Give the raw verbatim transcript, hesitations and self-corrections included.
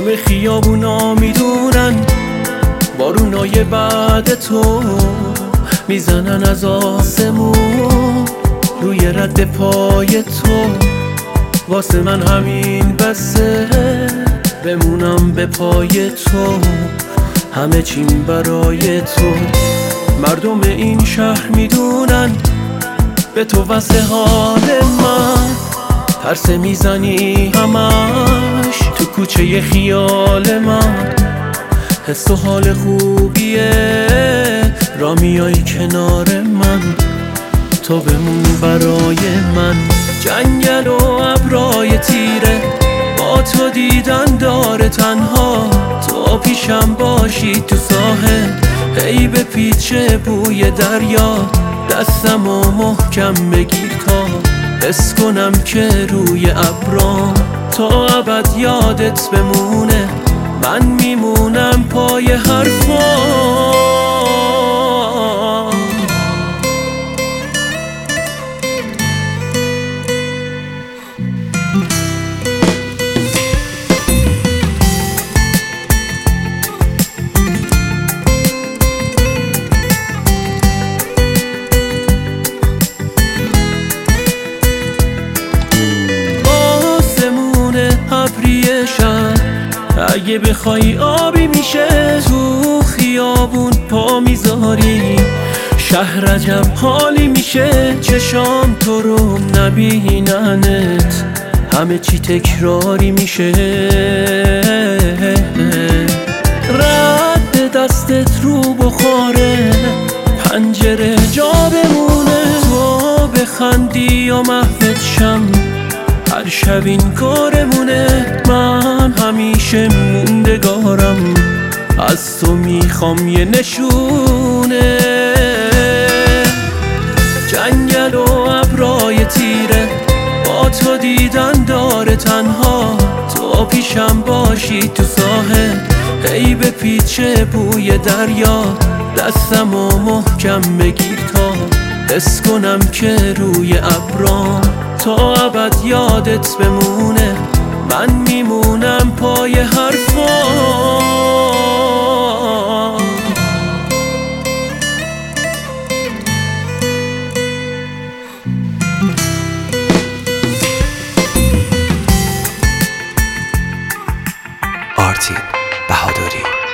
همه خیابونا میدونن بارونای بعد تو میزنن از آسمون روی رد پای تو. واسه من همین بسه بمونم به پای تو، همه چیم برای تو. مردم این شهر میدونن به تو واسه حال من پرسه میزنی همش تو کوچه خیال من. حس و حال خوبیه را میای کنار من، تو بمون برای من. جنگل و ابرای تیره با تو دیدن داره تنها، تو پیشم باشی تو ساحل هی به پیچه بوی دریا. دستم و محکم بگیر تا حس کنم که روی ابرام تا ابد یادت بمونه. من میمونم پای حرفام. اگه بخوای آبی میشه تو خیابون پا میذاری، شهر عجب حالی میشه چشام تو رو نبیننت، همه چی تکراری میشه. رد دستت رو بخوره پنجره جا بمونه، تو بخندی یا محوت شم هر شب این کارمونه. من همیشه موندگارم از تو میخوام یه نشونه. جنگل و ابرای تیره با تو دیدن داره تنها، تو پیشم باشی تو ساحل هی به پیچه بوی دریا. دستم و محکم بگیر تا حس کنم که روی ابرام تا ابد یادت بمونه. من میمونم پای حرفام. آرتین بهادری.